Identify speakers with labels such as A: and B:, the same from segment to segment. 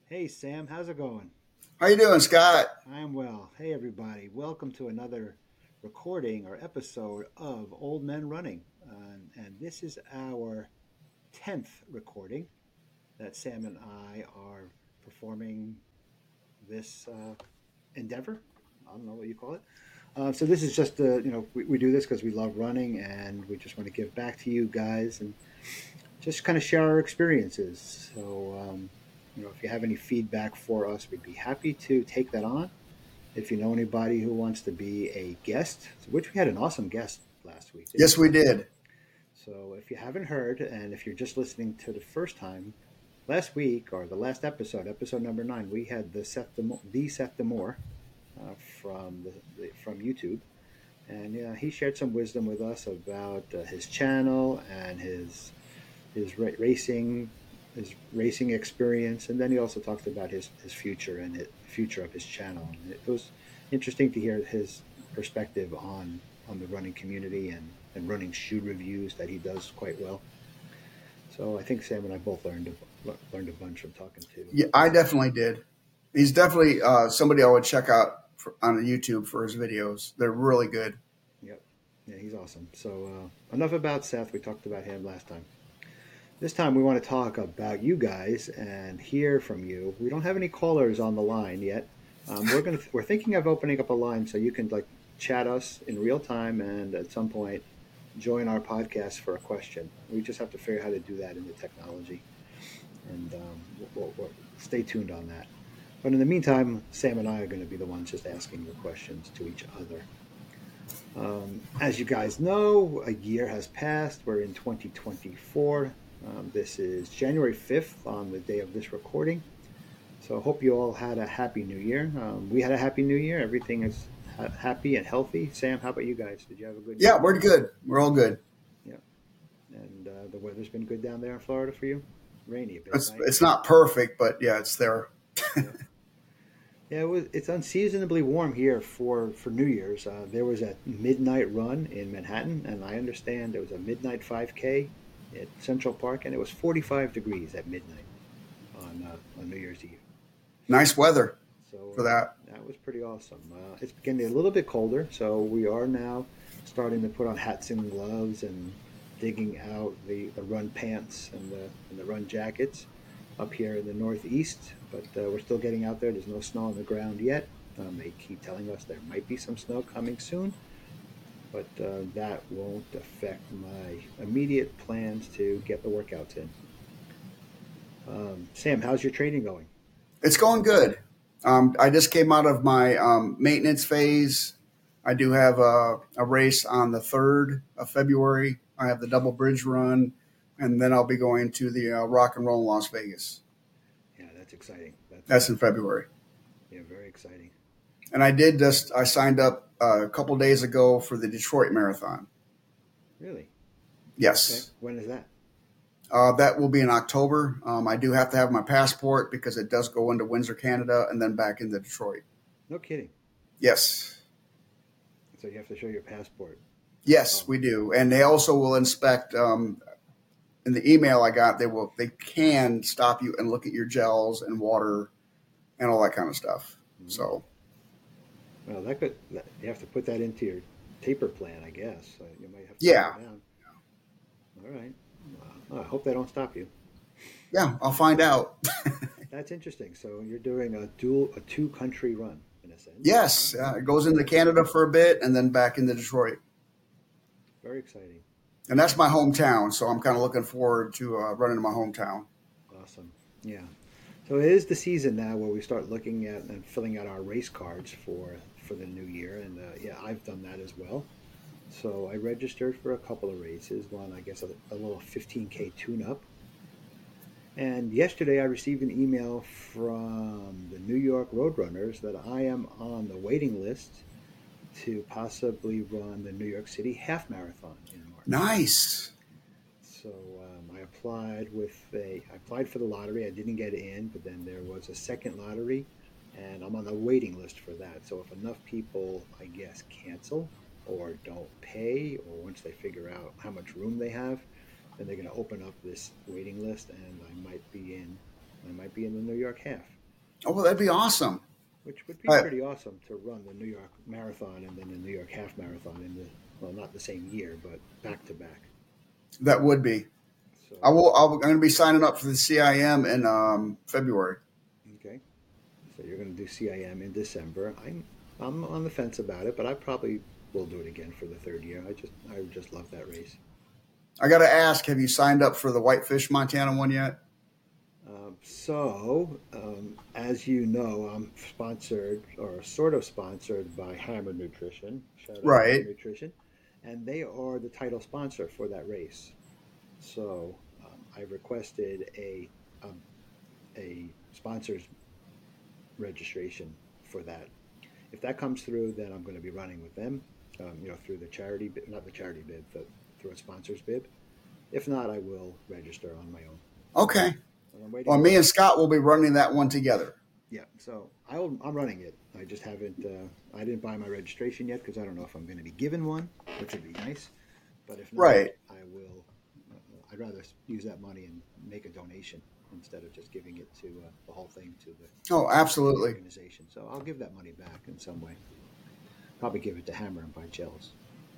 A: Hey Sam, how's it going?
B: How you doing, Scott?
A: I'm well. Hey everybody, welcome to another recording or episode of Old Men Running. And this is our 10th recording that Sam and I are performing this endeavor. I don't know what you call it. So this is just, we do this because we love running and we just want to give back to you guys and just kind of share our experiences. If you have any feedback for us, we'd be happy to take that on. If you know anybody who wants to be a guest, which we had an awesome guest last week, didn't
B: Yes,
A: we?
B: we did.
A: So if you haven't heard, and if you're just listening to the first time, last week or the last episode, episode number 9, we had Seth Demore from YouTube, and he shared some wisdom with us about his channel and racing experience, and then he also talked about his future and the future of his channel. And it was interesting to hear his perspective on the running community and running shoe reviews that he does quite well. So I think Sam and I both learned a bunch from talking
B: Yeah,
A: to
B: I
A: Seth.
B: definitely did. He's definitely somebody I would check out on YouTube for his videos. They're really good.
A: Yep, yeah, he's awesome. So enough about Seth. We talked about him last time. This time we want to talk about you guys and hear from you. We don't have any callers on the line yet. We're thinking of opening up a line so you can like chat us in real time and at some point join our podcast for a question. We just have to figure out how to do that in the technology, and we'll stay tuned on that. But in the meantime, Sam and I are going to be the ones just asking the questions to each other. As you guys know, a year has passed. We're in 2024. This is January 5th on the day of this recording. So I hope you all had a happy new year. We had a happy new year. Everything is happy and healthy. Sam, how about you guys? Did you have a good new
B: Yeah,
A: year?
B: we're good. We're all good.
A: Yeah. And the weather's been good down there in Florida for you? Rainy a bit, right?
B: It's not perfect, but yeah, it's there.
A: Yeah. Yeah, it's unseasonably warm here for New Year's. There was a midnight run in Manhattan, and I understand there was a midnight 5K at Central Park, and it was 45 degrees at midnight on New Year's Eve.
B: Nice weather
A: So
B: for that.
A: that was pretty awesome. It's getting a little bit colder, so we are now starting to put on hats and gloves and digging out the run pants and the run jackets up here in the Northeast. But we're still getting out there. There's no snow on the ground yet. They keep telling us there might be some snow coming soon, but that won't affect my immediate plans to get the workouts in. Sam, how's your training going?
B: It's going good. I just came out of my maintenance phase. I do have a race on the 3rd of February. I have the Double Bridge Run, and then I'll be going to the Rock and Roll in Las Vegas.
A: Yeah, that's exciting. That's
B: That's in February.
A: yeah, very exciting.
B: And I signed up a couple days ago for the Detroit Marathon.
A: Really? Okay.
B: Yes.
A: When is that?
B: That will be in October. I do have to have my passport because it does go into Windsor, Canada, and then back into Detroit.
A: No kidding.
B: Yes.
A: So you have to show your passport.
B: Yes,
A: Oh,
B: we do. And they also will inspect, in the email I got, they can stop you and look at your gels and water and all that kind of stuff.
A: mm.
B: So,
A: Well, you have to put that into your taper plan, I guess. You might have to slow
B: yeah.
A: down. All right. Well, I hope they don't stop you.
B: Yeah, I'll find out.
A: That's interesting. So you're doing a two country run in a sense.
B: Yes, it goes into
A: Very
B: Canada
A: exciting.
B: for a bit and then back into Detroit.
A: Very exciting.
B: And that's my hometown, so I'm kind of looking forward to running to my hometown.
A: Awesome. Yeah. So it is the season now where we start looking at and filling out our race cards for the new year, and yeah, I've done that as well. So I registered for a couple of races. One, I guess, a little 15K tune-up. And yesterday I received an email from the New York Roadrunners that I am on the waiting list to possibly run the New York City Half Marathon in March.
B: Nice.
A: So I applied for the lottery. I didn't get in, but then there was a second lottery, and I'm on the waiting list for that. So if enough people, I guess, cancel or don't pay, or once they figure out how much room they have, then they're going to open up this waiting list, and I might be in the New York half.
B: Oh, well, that'd be awesome.
A: which would be
B: Uh,
A: pretty awesome to run the New York Marathon and then the New York Half Marathon in the, well, not the same year, but back to back.
B: that would be.
A: So,
B: I'm going to be signing up for the CIM in February.
A: okay. So you're going to do CIM in December. I'm on the fence about it, but I probably will do it again for the third year. I just love that race.
B: I got to ask, have you signed up for the Whitefish Montana one yet?
A: As you know, I'm sponsored or sort of sponsored by Hammer Nutrition. Shout out Hammer
B: Right.
A: Nutrition, and they are the title sponsor for that race. So I requested um, a sponsor's registration for that. If that comes through, then I'm going to be running with them. Through the charity, not the charity bib, but through a sponsor's bib. If not, I will register on my own.
B: Okay.
A: And I'm waiting
B: Well,
A: for
B: me and Scott will be running that one together.
A: Yeah, so I'm running it. I just haven't. I didn't buy my registration yet because I don't know if I'm going to be given one, which would be nice. But if not,
B: Right.
A: I will. I'd rather use that money and make a donation instead of just giving it to the whole thing to
B: Oh,
A: the
B: absolutely.
A: organization. So I'll give that money back in some way. Probably give it to Hammer and buy gels.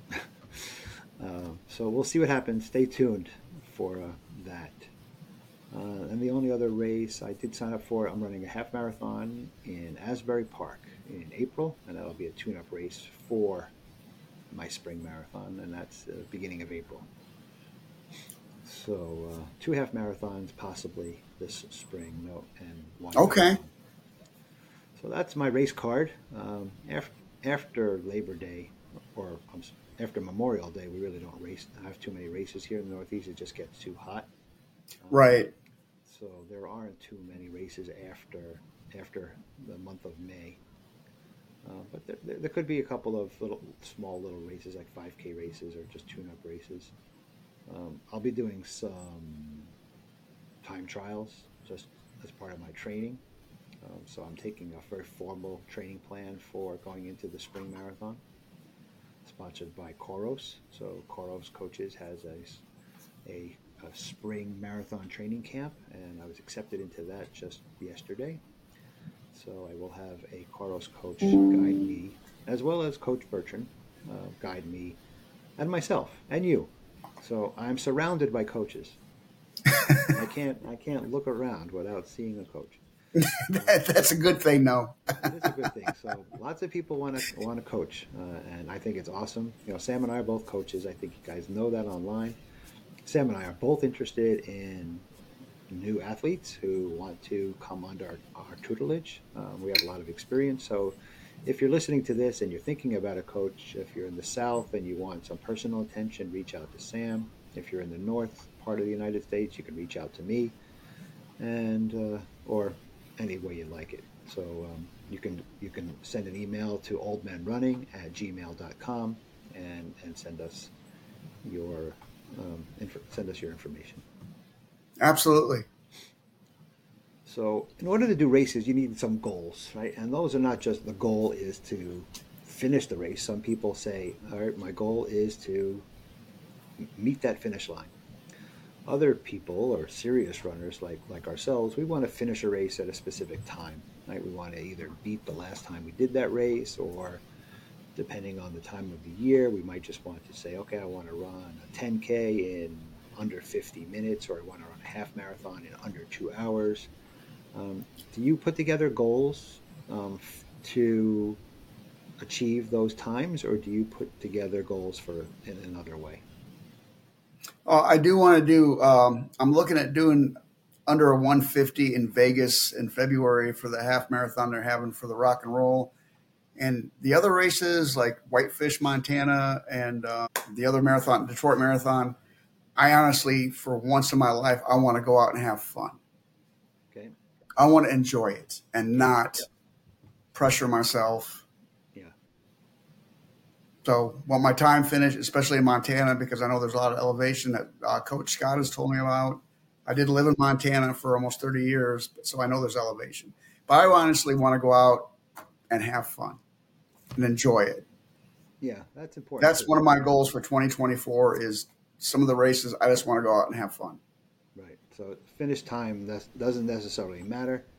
A: So we'll see what happens. Stay tuned for that. And the only other race I did sign up for, I'm running a half marathon in Asbury Park in April, and that'll be a tune-up race for my spring marathon, and that's the beginning of April. So two half marathons possibly this spring, no, and one
B: Okay.
A: marathon. So that's my race card. After Labor Day, or after Memorial Day, we really don't have too many races here in the Northeast. It just gets too hot. Um,
B: Right.
A: so there aren't too many races after the month of May. But there could be a couple of small little races like 5K races or just tune-up races. I'll be doing some time trials just as part of my training. So I'm taking a very formal training plan for going into the spring marathon, sponsored by Koros. So Koros Coaches has a spring marathon training camp, and I was accepted into that just yesterday. So I will have a Koros coach guide me, as well as Coach Bertrand guide me, and myself, and you. So I'm surrounded by coaches. I can't look around without seeing a coach.
B: That's a good thing, though.
A: It is a good thing. So lots of people want to coach, and I think it's awesome. Sam and I are both coaches. I think you guys know that online. Sam and I are both interested in new athletes who want to come under our tutelage. We have a lot of experience. So if you're listening to this and you're thinking about a coach, if you're in the South and you want some personal attention, reach out to Sam. If you're in the North part of the United States, you can reach out to me, and or any way you like it. So you can send an email to oldmenrunning@gmail.com and send us your send us your information.
B: Absolutely.
A: So in order to do races, you need some goals, right? And those are not just the goal is to finish the race. Some people say, all right, my goal is to meet that finish line. Other people or serious runners like ourselves, we want to finish a race at a specific time, right? We want to either beat the last time we did that race, or depending on the time of the year, we might just want to say, okay, I want to run a 10K in under 50 minutes, or I want to run a half marathon in under 2 hours. Do you put together goals to achieve those times, or do you put together goals for in another way?
B: I do want to do. I'm looking at doing under a 150 in Vegas in February for the half marathon they're having for the rock and roll, and the other races like Whitefish, Montana, and the other marathon, Detroit Marathon. I honestly, for once in my life, I want to go out and have fun.
A: Okay.
B: I want to enjoy it and not
A: Yeah.
B: pressure myself.
A: Yeah.
B: So, when my time finished, especially in Montana, because I know there's a lot of elevation that Coach Scott has told me about. I did live in Montana for almost 30 years, so I know there's elevation. But I honestly want to go out and have fun and enjoy it.
A: Yeah, that's important
B: That's
A: too.
B: one of my goals for 2024 is some of the races. I just want to go out and have fun.
A: Right. So finish time that doesn't necessarily matter.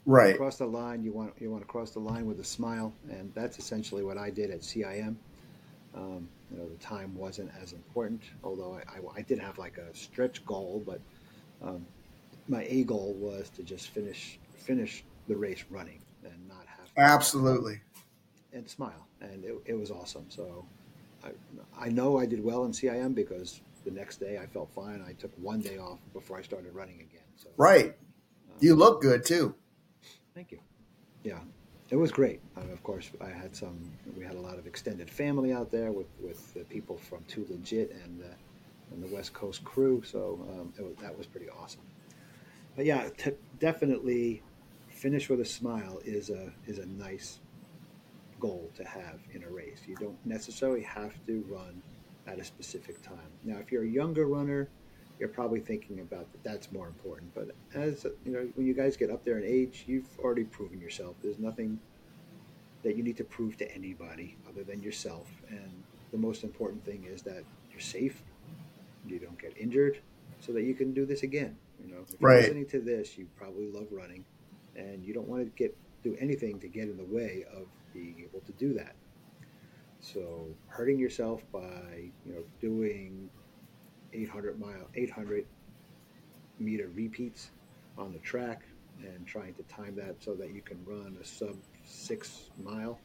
B: Right.
A: Cross the line. You want to cross the line with a smile, and that's essentially what I did at CIM. The time wasn't as important, although I did have like a stretch goal, but um, my A goal was to just finish the race running and not have to
B: Absolutely.
A: and smile, and it was awesome. So I I know I did well in CIM because the next day I felt fine. I took one day off before I started running again. So
B: Right.
A: um,
B: You look good too.
A: thank you. Yeah, it was great. Of course, we had a lot of extended family out there with the people from Too Legit and the West Coast crew. So that was pretty awesome. But yeah, definitely finish with a smile is a nice goal to have in a race. You don't necessarily have to run at a specific time. Now, if you're a younger runner, you're probably thinking about that. That's more important. But as you know, when you guys get up there in age, you've already proven yourself. There's nothing that you need to prove to anybody other than yourself. And the most important thing is that you're safe, you don't get injured, so that you can do this again. If you're
B: Right.
A: listening to this, you probably love running, and you don't want to do anything to get in the way of being able to do that. So hurting yourself by doing 800-meter repeats on the track and trying to time that so that you can run a sub 6 mile,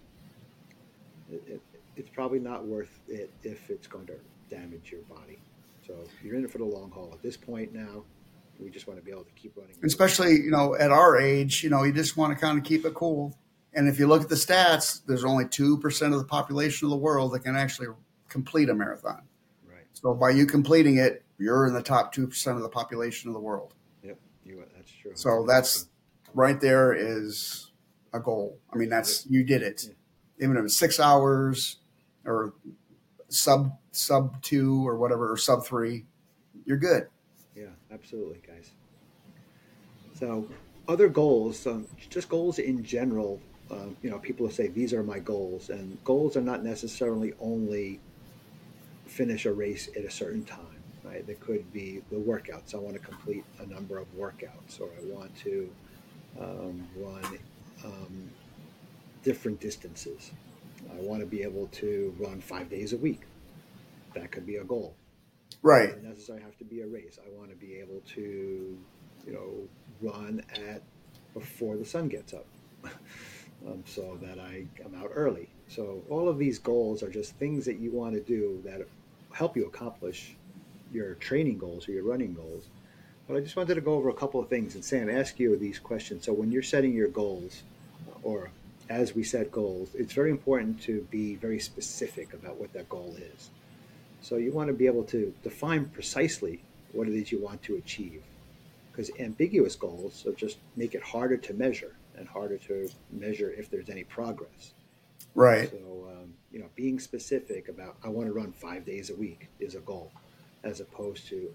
A: it's probably not worth it if it's going to damage your body. So you're in it for the long haul. At this point now, we just want to be able to keep running as long as
B: Especially,
A: possible.
B: at our age, you just want to kind of keep it cool. And if you look at the stats, there's only 2% of the population of the world that can actually complete a marathon.
A: Right.
B: So by you completing it, you're in the top 2% of the population of the world.
A: Yep. That's true. That's
B: So
A: amazing.
B: that's right there is a goal. I mean,
A: Yep.
B: you did it.
A: Yeah.
B: Even if it's 6 hours or sub two or whatever, or sub three, you're good.
A: Yeah. Absolutely, guys. So other goals, just goals in general. People will say these are my goals, and goals are not necessarily only finish a race at a certain time. Right? There could be the workouts. I want to complete a number of workouts, or I want to run um, different distances. I want to be able to run 5 days a week. That could be a goal.
B: Right.
A: Doesn't necessarily have to be a race. I want to be able to, run at before the sun gets up, so that I come out early. So all of these goals are just things that you want to do that help you accomplish your training goals or your running goals. But I just wanted to go over a couple of things and Sam, ask you these questions. So when you're setting your goals, or as we set goals, it's very important to be very specific about what that goal is. So you want to be able to define precisely what it is you want to achieve. Because ambiguous goals will just make it harder to measure and harder to measure if there's any progress.
B: Right.
A: So, being specific about I want to run 5 days a week is a goal, as opposed to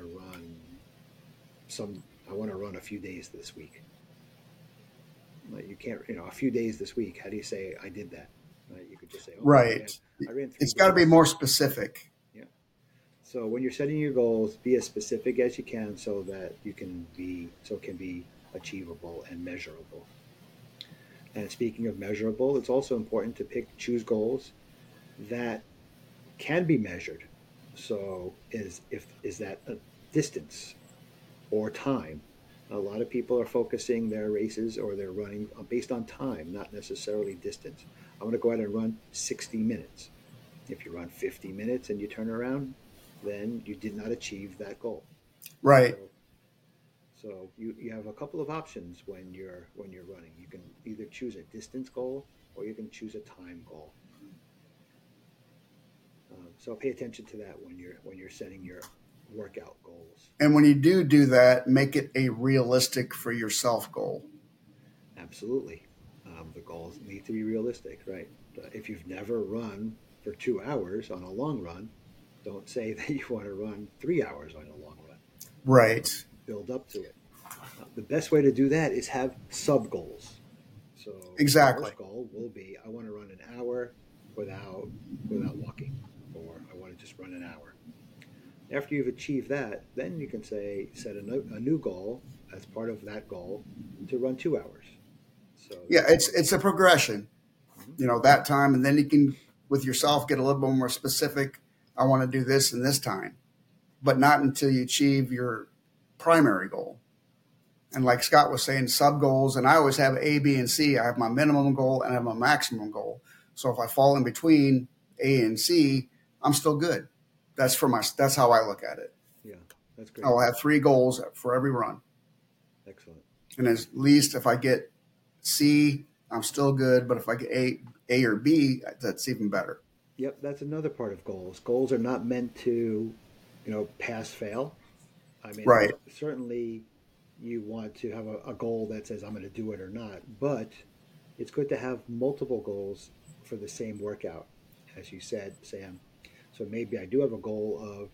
A: I want to run a few days this week. Like you can't, a few days this week. How do you say I did that? You could just say, okay,
B: Right.
A: I ran three
B: It's got to be
A: days.
B: more specific.
A: Yeah. So when you're setting your goals, be as specific as you can so that it can be achievable and measurable. And speaking of measurable, it's also important to choose goals that can be measured. So is that a distance or time? A lot of people are focusing their races or their running based on time, not necessarily distance. I want to go out and run 60 minutes. If you run 50 minutes and you turn around, then you did not achieve that goal.
B: Right.
A: So you have a couple of options when you're running. You can either choose a distance goal or you can choose a time goal. So pay attention to that when you're setting your workout goals.
B: And when you do that, make it a realistic for yourself goal.
A: Absolutely, the goals need to be realistic, right? If you've never run for 2 hours on a long run, don't say that you want to run 3 hours on a long run.
B: Right.
A: Build up to it. The best way to do that is have sub goals. So the
B: Exactly.
A: first goal will be I want to run an hour without walking, or I want to just run an hour. After you've achieved that, then you can set a new goal. as part of that goal to run 2 hours. So
B: Yeah, it's a progression,
A: mhm.
B: that time, and then you can with yourself get a little bit more specific. I want to do this in this time, but not until you achieve your primary goal. And like Scott was saying, sub goals, and I always have A, B, and C. I have my minimum goal and I have my maximum goal. So if I fall in between A and C, I'm still good. That's how I look at it.
A: Yeah, that's great.
B: I'll have 3 goals for every run.
A: Excellent.
B: And at least if I get C, I'm still good. But if I get A or B, that's even better.
A: Yep, that's another part of goals. Goals are not meant to, pass fail. I mean,
B: Right.
A: certainly you want to have a goal that says I'm going to do it or not, but it's good to have multiple goals for the same workout, as you said, Sam. So maybe I do have a goal of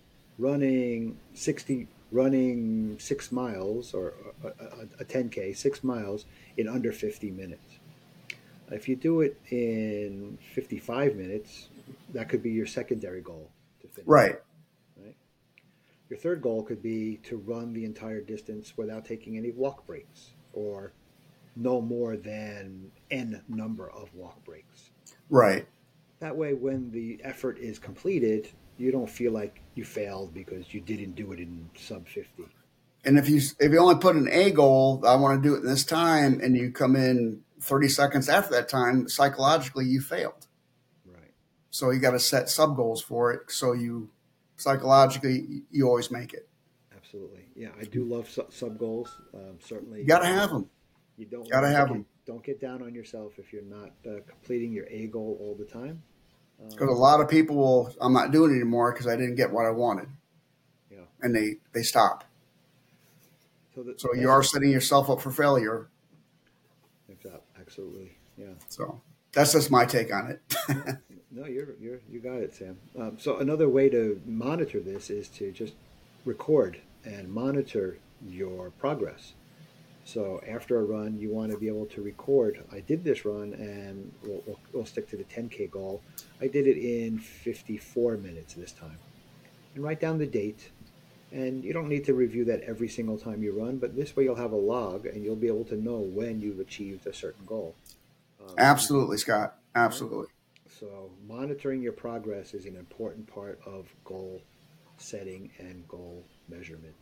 A: running 6 miles or a 10K, 6 miles in under 50 minutes. If you do it in 55 minutes, that could be your secondary goal to finish,
B: Right.
A: right? Your third goal could be to run the entire distance without taking any walk breaks or no more than N number of walk breaks.
B: Right.
A: That way, when the effort is completed, you don't feel like you failed because you didn't do it in sub 50.
B: And if you only put an A goal, I want to do it in this time, and you come in 30 seconds after that time, psychologically you failed.
A: Right.
B: So you got to set sub goals for it. So you psychologically you always make it.
A: Absolutely. Yeah, I do love sub goals.
B: You
A: Certainly,
B: got to have them.
A: you don't
B: Got to
A: want to
B: have
A: get
B: them
A: don't get down on yourself if you're not completing your A goal all the time.
B: because a
A: Um,
B: lot of people will. I'm not doing it anymore because I didn't get what I wanted,
A: yeah.
B: and they stop.
A: So the
B: So you
A: best.
B: are setting yourself up for failure.
A: Absolutely. Yeah.
B: So that's just my take on
A: No,
B: it.
A: no, you got it, Sam. So another way to monitor this is to just record and monitor your progress. So after a run, you want to be able to record. I did this run, and we'll stick to the 10K goal. I did it in 54 minutes this time, and write down the date. And you don't need to review that every single time you run, but this way you'll have a log, and you'll be able to know when you've achieved a certain goal. You can,
B: Absolutely, Scott.
A: right?
B: Absolutely.
A: So monitoring your progress is an important part of goal setting and goal measurement.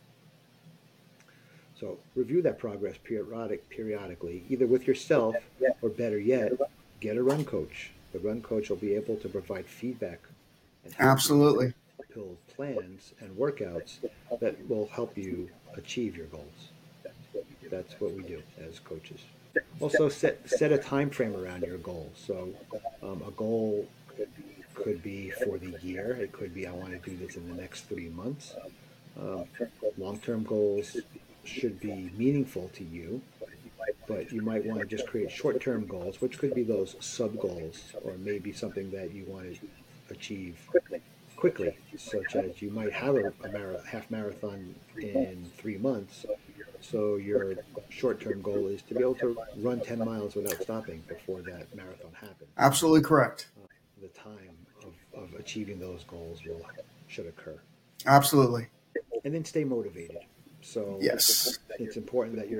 A: So review that progress periodically, either with yourself or better yet, get a run coach. The run coach will be able to provide feedback and help you
B: Absolutely.
A: build plans and workouts that will help you achieve your goals. That's what we do as coaches. Also, set a time frame around your goals. So, a goal could be for the year. It could be I want to do this in the next 3 months. Um, Long-term goals should be meaningful to you, but you might want to just create short-term goals, which could be those sub goals, or maybe something that you want to achieve quickly, such as you might have a half marathon in 3 months. So your short-term goal is to be able to run 10 miles without stopping before that marathon happens.
B: Absolutely correct.
A: The time of achieving those goals should occur,
B: Absolutely.
A: and then stay motivated. So
B: Yes.
A: it's important that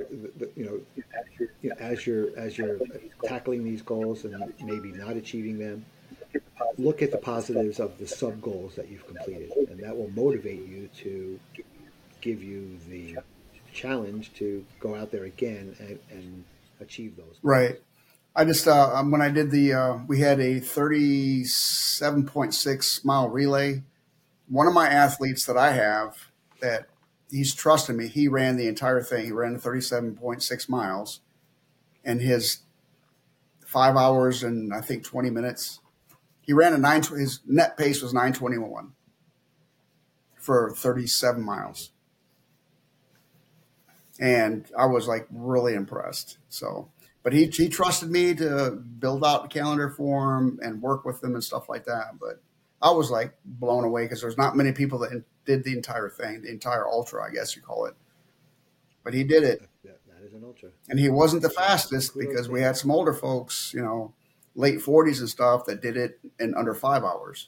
A: as you're tackling these goals and maybe not achieving them, look at the positives of the sub goals that you've completed, and that will motivate you to give you the challenge to go out there again and achieve those
B: Right.
A: goals.
B: I just when I did we had a 37.6 mile relay. One of my athletes that I have that he's trusted me. He ran the entire thing. He ran the 37.6 miles, and his 5 hours and I think 20 minutes. He ran a nine. His net pace was 9:21 for 37 miles, and I was like really impressed. So, but he trusted me to build out the calendar for him and work with them and stuff like that. But I was like blown away because there's not many people that did the entire thing, the entire ultra, I guess you call it. But he did it,
A: That is an ultra.
B: and he wasn't the
A: So
B: fastest
A: kudos
B: because
A: to
B: we
A: him.
B: had some older folks, late 40s and stuff that did it in under 5 hours.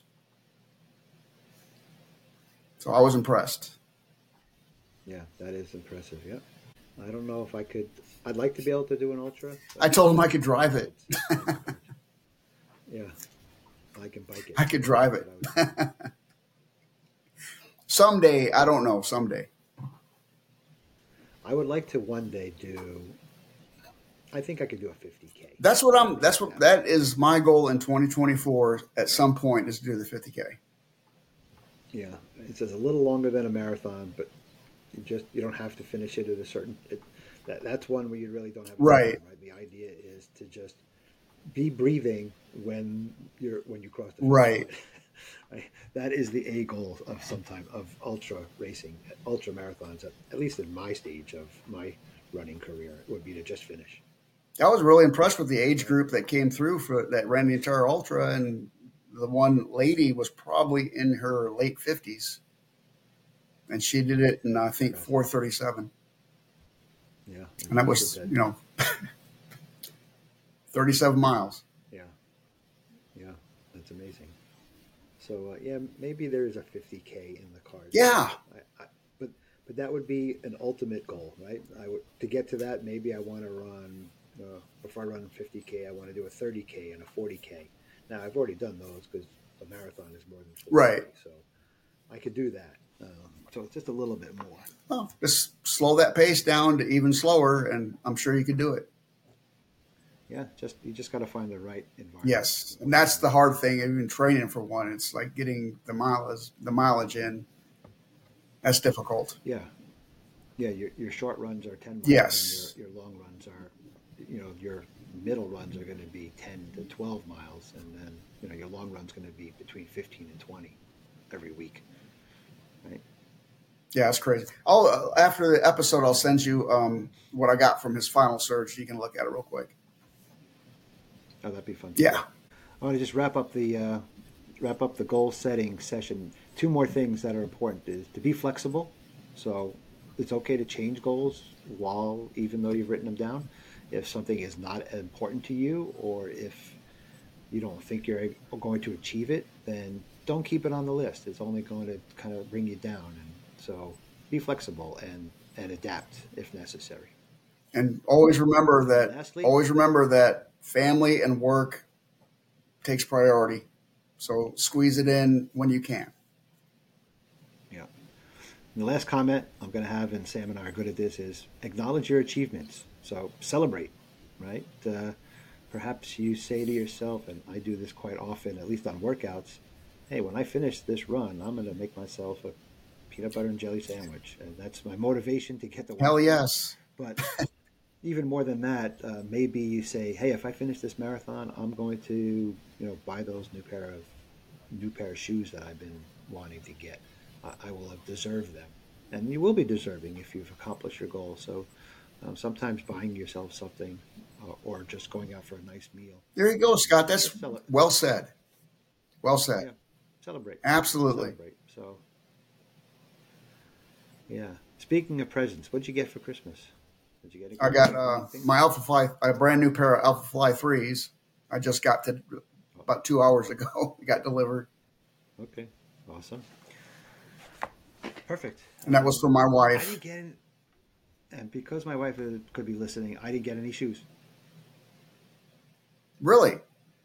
B: So I was impressed.
A: Yeah, that is impressive. Yeah. I don't know if I could. I'd like to be able to do an ultra,
B: I
A: but
B: told him I could drive it.
A: it's not in the cards. Yeah, I can bike it,
B: I could drive
A: but
B: it.
A: I would never.
B: Someday, I don't know. Someday.
A: I would like to one day do. I think I could do a 50K.
B: That is my goal in 2024 at some point is to do the 50K.
A: Yeah, it's just a little longer than a marathon, but you don't have to finish it at a certain. That's one where you really don't have a
B: Right.
A: time, right? The idea is to just be breathing when you cross the finish
B: Right.
A: line. Right? That is the a goal of ultra racing, ultra marathons. At least in my stage of my running career, would be to just finish.
B: I was really impressed with the age group that came through for that ran the entire ultra, and the one lady was probably in her late 50s, and she did it in I think
A: Impressive.
B: 4:37,
A: Yeah,
B: and that
A: impressive
B: was
A: that.
B: 37 miles.
A: Yeah, yeah, that's amazing. So yeah, maybe there's a 50K in the cards.
B: Yeah,
A: But but that would be an ultimate goal, right? I would to get to that. Maybe I want to run before I run 50K. I want to do a 30K and a 40K. Now I've already done those because a marathon is more than 40K,
B: right.
A: so I could do that. So it's just a little bit more.
B: Well, just slow that pace down to even slower, and I'm sure you could do it.
A: Yeah, you just got to find the right environment.
B: Yes, and that's the hard thing. Even training for one, it's like getting the mileage in. That's difficult.
A: Yeah, yeah. Your short runs are 10 miles,
B: Yes,
A: and your long runs are, your middle runs are going to be 10 to 12 miles, and then your long run's going to be between 15 and 20 every week, right?
B: yeah, it's crazy. I'll after the episode, I'll send you what I got from his final search. You can look at it real quick.
A: Oh, that'd be fun too.
B: Yeah,
A: I want to just wrap up the goal setting session. Two more things that are important is to be flexible. So it's okay to change goals even though you've written them down. If something is not important to you, or if you don't think you're going to achieve it, then don't keep it on the list. It's only going to kind of bring you down. And so be flexible and adapt if necessary.
B: and always remember that.
A: Lastly,
B: Always remember that family and work takes priority. So squeeze it in when you can.
A: yeah. And the last comment I'm going to have, and Sam and I are good at this, is acknowledge your achievements. So celebrate, right? Perhaps you say to yourself, and I do this quite often, at least on workouts, hey, when I finish this run, I'm going to make myself a peanut butter and jelly sandwich. And that's my motivation to get the
B: Hell
A: workout.
B: yes.
A: But even more than that, maybe you say, hey, if I finish this marathon, I'm going to, buy those new pair of shoes that I've been wanting to get. I will have deserved them. And you will be deserving if you've accomplished your goal. So sometimes buying yourself something or just going out for a nice meal.
B: There you go, Scott. That's
A: Just
B: well said. Well
A: yeah,
B: said.
A: celebrate.
B: Absolutely.
A: Celebrate. So, yeah. Speaking of presents, what'd you get for Christmas? Did you get
B: I got my Alpha Fly, a brand new pair of Alpha Fly 3s. I just got to about 2 hours ago. It got delivered.
A: Okay. Awesome. Perfect.
B: And that was for my
A: I
B: wife.
A: didn't get any, and because my wife could be listening, I didn't get any shoes.
B: Really?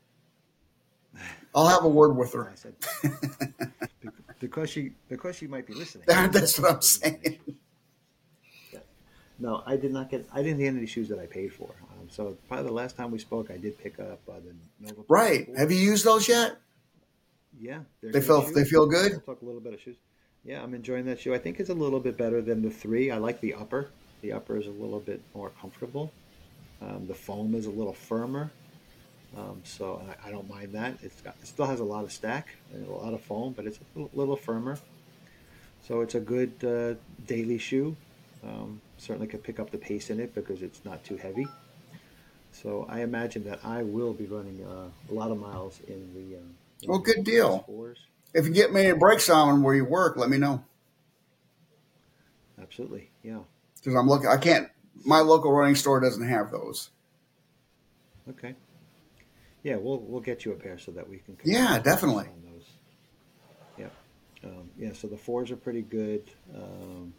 B: I'll have a word with her.
A: I said because she might be listening.
B: That's what I'm saying.
A: Yeah. No, I did not get. I didn't get any shoes that I paid for. So probably the last time we spoke, I did pick up the Nova.
B: Right.
A: 4.
B: Have you used those yet?
A: Yeah, they're
B: They
A: good
B: feel
A: shoes.
B: they feel good?
A: We'll talk a little bit of shoes. Yeah, I'm enjoying that shoe. I think it's a little bit better than the 3. I like the upper. The upper is a little bit more comfortable. The foam is a little firmer. So I don't mind that. It still has a lot of stack and a lot of foam, but it's a little firmer. So it's a good daily shoe. Certainly could pick up the pace in it because it's not too heavy. So I imagine that I will be running a lot of miles in the
B: Well, good deal.
A: 4s.
B: If you get me any breaks on where you work, let me know.
A: Absolutely, yeah.
B: Because I'm looking. I can't. My local running store doesn't have those.
A: Okay. Yeah, we'll get you a pair so that we can.
B: Yeah, definitely.
A: On those. Yeah, yeah. So the 4s are pretty good.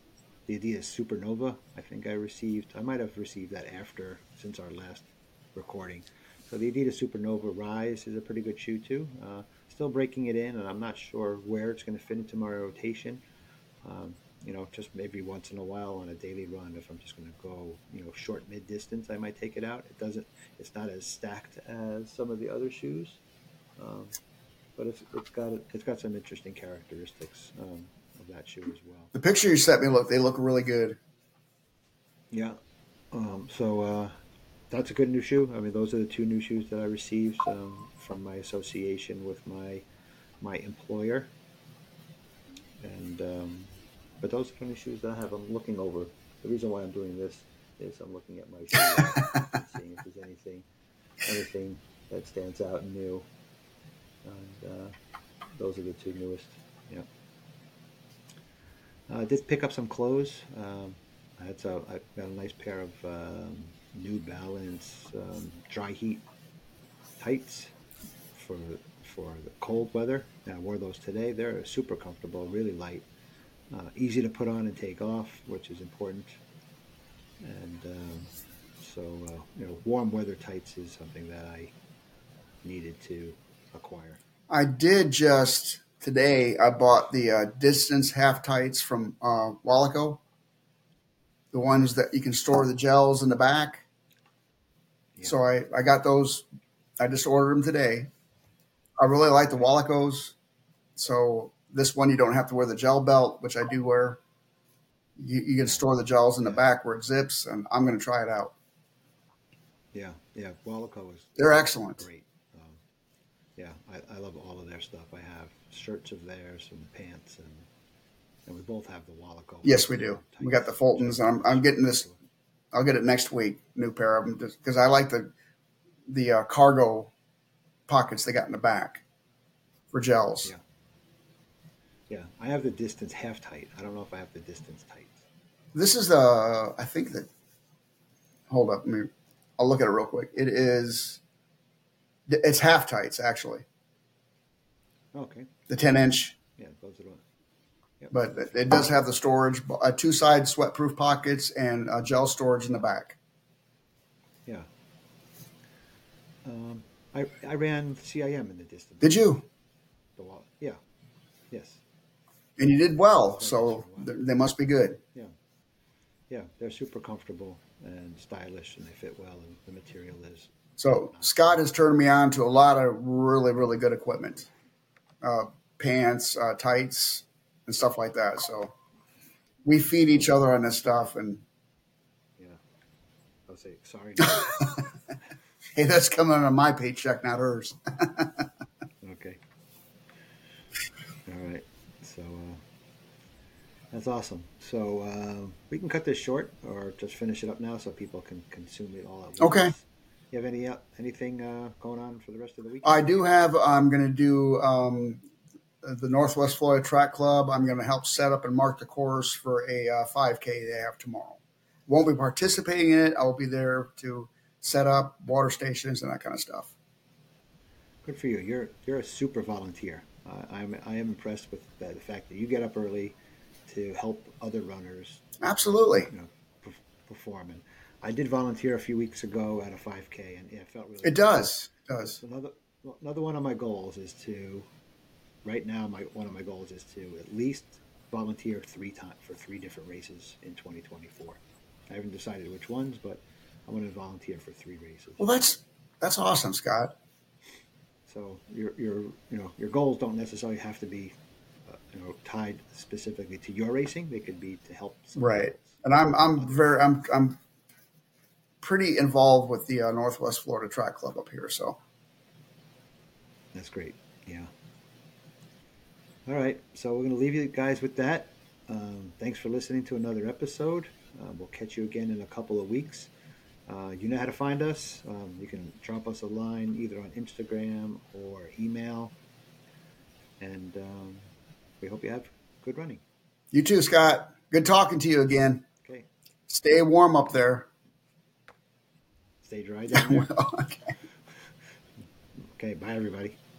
A: the Adidas Supernova. I think I received. I might have received that after since our last recording. So the Adidas Supernova Rise is a pretty good shoe too. Still breaking it in, and I'm not sure where it's going to fit into my rotation. Um, just maybe once in a while on a daily run, if I'm just going to go, short mid distance, I might take it out. It's not as stacked as some of the other shoes, um, but it's got some interesting characteristics of that shoe as well.
B: The picture you sent me, they look really good.
A: Yeah. So that's a good new shoe. I mean, those are the two new shoes that I received from my association with my employer, and but those are the only shoes that I have. I'm looking over. The reason why I'm doing this is I'm looking at my shoes and seeing if there's anything that stands out new. And those are the two newest. Yeah. I did pick up some clothes. I got a nice pair of New Balance dry heat tights for the cold weather. And I wore those today. They're super comfortable, really light, easy to put on and take off, which is important. And so warm weather tights is something that I needed to acquire.
B: I did just today. I bought the distance half tights from Wallaco, the ones that you can store the gels in the back. Yeah. So I got those. I just ordered them today. I really like the Wallacos. So this one, you don't have to wear the gel belt, which I do wear. You can store the gels in the back where it zips, and I'm going to try it out.
A: Yeah, Wallaco is.
B: They're excellent.
A: Great. I love all of their stuff. I have shirts of theirs and pants, and we both have the Wallaco.
B: Yes, we do. We got the Fultons. I'm getting this. I'll get it next week. New pair of them because I like the cargo pockets they got in the back for gels.
A: Yeah. I have the distance half tight. I don't know if I have the distance tight.
B: This is I think that. Hold up, I'll look at it real quick. It's half tights actually.
A: Okay.
B: The 10-inch.
A: Yeah, those are the ones. Yep.
B: But it does have the storage, two side sweat-proof pockets, and gel storage in the back.
A: Yeah. I ran CIM in the distance.
B: Did you?
A: Yeah. Yes.
B: And you did well, so they must be good.
A: Yeah. Yeah, they're super comfortable and stylish, and they fit well, and the material is.
B: So Scott has turned me on to a lot of really, really good equipment, pants, tights, and stuff like that. So we feed each other on this stuff, and
A: yeah, I'll say sorry.
B: Hey, that's coming on my paycheck, not hers.
A: Okay. All right. So that's awesome. So we can cut this short, or just finish it up now, so people can consume it all at once.
B: Okay.
A: You have anything going on for the rest of the week?
B: I do have. I'm going to do the Northwest Florida Track Club. I'm going to help set up and mark the course for a 5K they have tomorrow. Won't be participating in it. I will be there to set up water stations and that kind of stuff.
A: Good for you. You're a super volunteer. I am impressed with the fact that you get up early to help other runners.
B: Absolutely.
A: Perform. And I did volunteer a few weeks ago at a 5K, and it felt really.
B: It does.
A: Another one of my goals is to. Right now, one of my goals is to at least volunteer 3 times for 3 different races in 2024. I haven't decided which ones, but I'm going to volunteer for 3 races.
B: Well, that's awesome, Scott.
A: So your goals don't necessarily have to be tied specifically to your racing. They could be to help.
B: Right,
A: else.
B: And I'm pretty involved with the Northwest Florida Track Club up here. So
A: that's great. Yeah. All right, so we're going to leave you guys with that. Thanks for listening to another episode. We'll catch you again in a couple of weeks. You know how to find us. You can drop us a line either on Instagram or email. And we hope you have good running.
B: You too, Scott. Good talking to you again.
A: Okay.
B: Stay warm up there.
A: Stay dry down there.
B: Okay.
A: Okay, bye, everybody.